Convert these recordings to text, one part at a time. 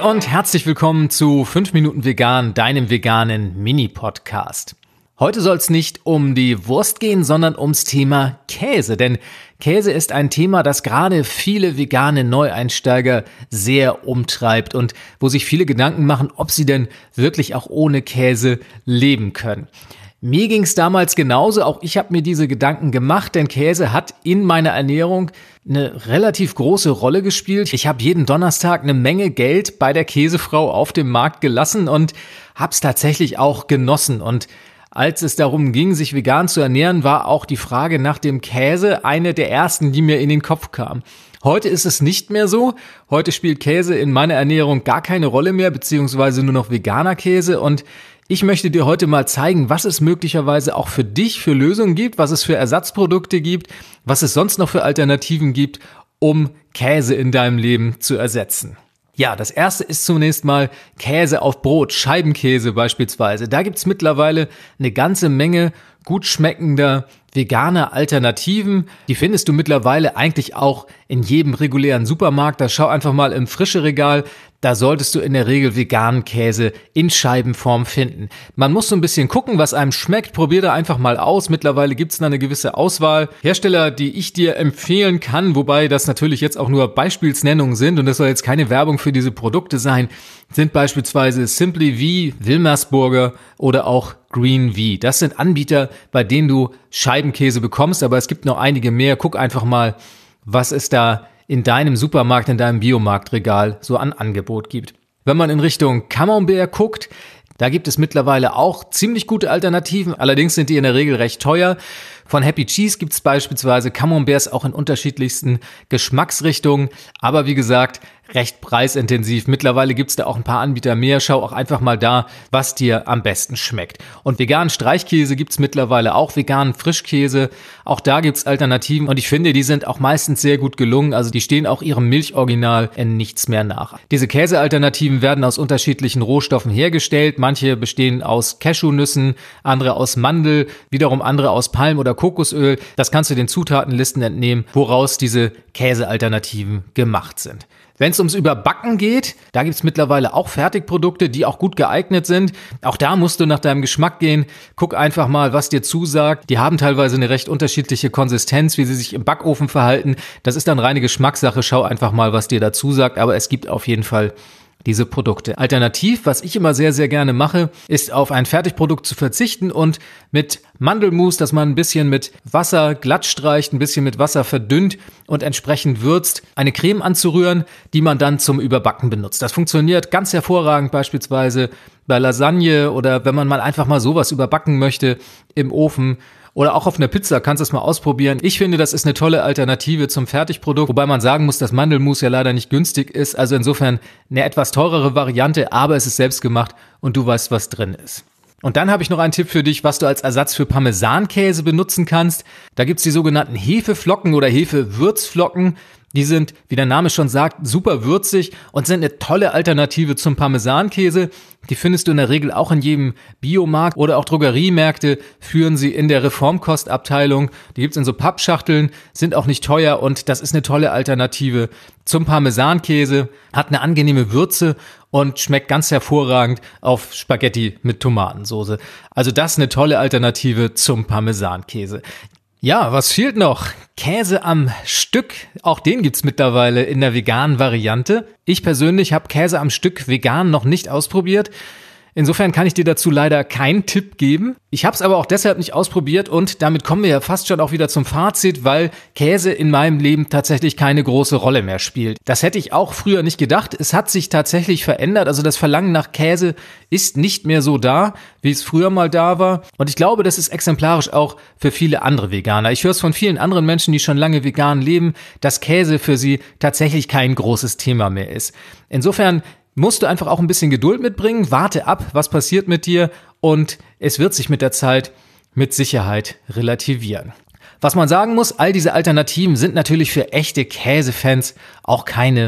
und herzlich willkommen zu 5 Minuten Vegan, deinem veganen Mini-Podcast. Heute soll es nicht um die Wurst gehen, sondern ums Thema Käse. Denn Käse ist ein Thema, das gerade viele vegane Neueinsteiger sehr umtreibt und wo sich viele Gedanken machen, ob sie denn wirklich auch ohne Käse leben können. Mir ging es damals genauso, auch ich habe mir diese Gedanken gemacht, denn Käse hat in meiner Ernährung eine relativ große Rolle gespielt. Ich habe jeden Donnerstag eine Menge Geld bei der Käsefrau auf dem Markt gelassen und habe es tatsächlich auch genossen. Und als es darum ging, sich vegan zu ernähren, war auch die Frage nach dem Käse eine der ersten, die mir in den Kopf kam. Heute ist es nicht mehr so. Heute spielt Käse in meiner Ernährung gar keine Rolle mehr, beziehungsweise nur noch veganer Käse. Und ich möchte dir heute mal zeigen, was es möglicherweise auch für dich für Lösungen gibt, was es für Ersatzprodukte gibt, was es sonst noch für Alternativen gibt, um Käse in deinem Leben zu ersetzen. Ja, das erste ist zunächst mal Käse auf Brot, Scheibenkäse beispielsweise. Da gibt's mittlerweile eine ganze Menge gut schmeckender veganer Alternativen. Die findest du mittlerweile eigentlich auch in jedem regulären Supermarkt. Da schau einfach mal im Frischeregal. Da solltest du in der Regel veganen Käse in Scheibenform finden. Man muss so ein bisschen gucken, was einem schmeckt. Probier da einfach mal aus. Mittlerweile gibt's da eine gewisse Auswahl. Hersteller, die ich dir empfehlen kann, wobei das natürlich jetzt auch nur Beispielsnennungen sind und das soll jetzt keine Werbung für diese Produkte sein, sind beispielsweise Simply V, Wilmersburger oder auch Green V. Das sind Anbieter, bei denen du Scheibenkäse bekommst, aber es gibt noch einige mehr. Guck einfach mal, was es da in deinem Supermarkt, in deinem Biomarktregal so an Angebot gibt. Wenn man in Richtung Camembert guckt, da gibt es mittlerweile auch ziemlich gute Alternativen, allerdings sind die in der Regel recht teuer. Von Happy Cheese gibt es beispielsweise Camemberts auch in unterschiedlichsten Geschmacksrichtungen, aber wie gesagt, recht preisintensiv. Mittlerweile gibt es da auch ein paar Anbieter mehr. Schau auch einfach mal da, was dir am besten schmeckt. Und veganen Streichkäse gibt es mittlerweile auch, veganen Frischkäse. Auch da gibt es Alternativen und ich finde, die sind auch meistens sehr gut gelungen. Also die stehen auch ihrem Milchoriginal in nichts mehr nach. Diese Käsealternativen werden aus unterschiedlichen Rohstoffen hergestellt. Manche bestehen aus Cashewnüssen, andere aus Mandel, wiederum andere aus Palm- oder Kokosöl. Das kannst du den Zutatenlisten entnehmen, woraus diese Käsealternativen gemacht sind. Wenn es ums Überbacken geht, da gibt's mittlerweile auch Fertigprodukte, die auch gut geeignet sind. Auch da musst du nach deinem Geschmack gehen. Guck einfach mal, was dir zusagt. Die haben teilweise eine recht unterschiedliche Konsistenz, wie sie sich im Backofen verhalten. Das ist dann reine Geschmackssache. Schau einfach mal, was dir da zusagt. Aber es gibt auf jeden Fall diese Produkte. Alternativ, was ich immer sehr, sehr gerne mache, ist auf ein Fertigprodukt zu verzichten und mit Mandelmus, das man ein bisschen mit Wasser glatt streicht, ein bisschen mit Wasser verdünnt und entsprechend würzt, eine Creme anzurühren, die man dann zum Überbacken benutzt. Das funktioniert ganz hervorragend beispielsweise bei Lasagne oder wenn man mal einfach mal sowas überbacken möchte im Ofen. Oder auch auf einer Pizza kannst du es mal ausprobieren. Ich finde, das ist eine tolle Alternative zum Fertigprodukt, wobei man sagen muss, dass Mandelmus ja leider nicht günstig ist. Also insofern eine etwas teurere Variante, aber es ist selbst gemacht und du weißt, was drin ist. Und dann habe ich noch einen Tipp für dich, was du als Ersatz für Parmesankäse benutzen kannst. Da gibt's die sogenannten Hefeflocken oder Hefewürzflocken. Die sind, wie der Name schon sagt, super würzig und sind eine tolle Alternative zum Parmesankäse. Die findest du in der Regel auch in jedem Biomarkt oder auch Drogeriemärkte führen sie in der Reformkostabteilung. Die gibt's in so Pappschachteln, sind auch nicht teuer und das ist eine tolle Alternative zum Parmesankäse. Hat eine angenehme Würze und schmeckt ganz hervorragend auf Spaghetti mit Tomatensauce. Also das ist eine tolle Alternative zum Parmesankäse. Ja, was fehlt noch? Käse am Stück, auch den gibt's mittlerweile in der veganen Variante. Ich persönlich habe Käse am Stück vegan noch nicht ausprobiert. Insofern kann ich dir dazu leider keinen Tipp geben. Ich habe es aber auch deshalb nicht ausprobiert und damit kommen wir ja fast schon auch wieder zum Fazit, weil Käse in meinem Leben tatsächlich keine große Rolle mehr spielt. Das hätte ich auch früher nicht gedacht. Es hat sich tatsächlich verändert. Also das Verlangen nach Käse ist nicht mehr so da, wie es früher mal da war. Und ich glaube, das ist exemplarisch auch für viele andere Veganer. Ich höre es von vielen anderen Menschen, die schon lange vegan leben, dass Käse für sie tatsächlich kein großes Thema mehr ist. Insofern musst du einfach auch ein bisschen Geduld mitbringen, warte ab, was passiert mit dir und es wird sich mit der Zeit mit Sicherheit relativieren. Was man sagen muss, all diese Alternativen sind natürlich für echte Käsefans auch keine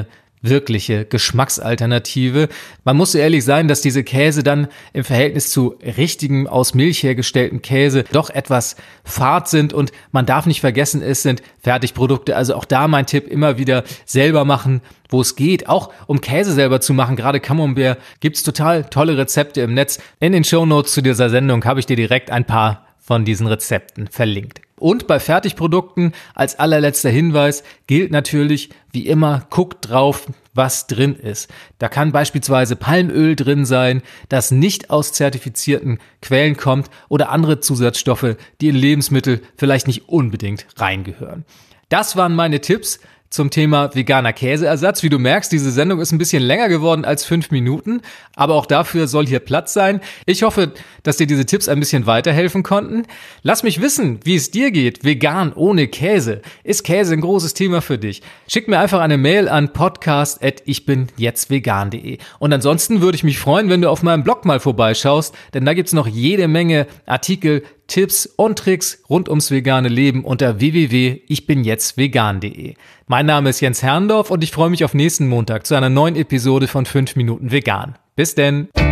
wirkliche Geschmacksalternative. Man muss so ehrlich sein, dass diese Käse dann im Verhältnis zu richtigem aus Milch hergestellten Käse doch etwas fad sind und man darf nicht vergessen, es sind Fertigprodukte. Also auch da mein Tipp, immer wieder selber machen, wo es geht. Auch um Käse selber zu machen, gerade Camembert, gibt's total tolle Rezepte im Netz. In den Shownotes zu dieser Sendung habe ich dir direkt ein paar von diesen Rezepten verlinkt. Und bei Fertigprodukten als allerletzter Hinweis gilt natürlich, wie immer, guckt drauf, was drin ist. Da kann beispielsweise Palmöl drin sein, das nicht aus zertifizierten Quellen kommt oder andere Zusatzstoffe, die in Lebensmittel vielleicht nicht unbedingt reingehören. Das waren meine Tipps zum Thema veganer Käseersatz. Wie du merkst, diese Sendung ist ein bisschen länger geworden als 5 Minuten, aber auch dafür soll hier Platz sein. Ich hoffe, dass dir diese Tipps ein bisschen weiterhelfen konnten. Lass mich wissen, wie es dir geht, vegan ohne Käse. Ist Käse ein großes Thema für dich? Schick mir einfach eine Mail an podcast@ichbinjetztvegan.de. Und ansonsten würde ich mich freuen, wenn du auf meinem Blog mal vorbeischaust, denn da gibt's noch jede Menge Artikel, Tipps und Tricks rund ums vegane Leben unter www.ichbinjetztvegan.de. Mein Name ist Jens Herrndorf und ich freue mich auf nächsten Montag zu einer neuen Episode von 5 Minuten Vegan. Bis denn!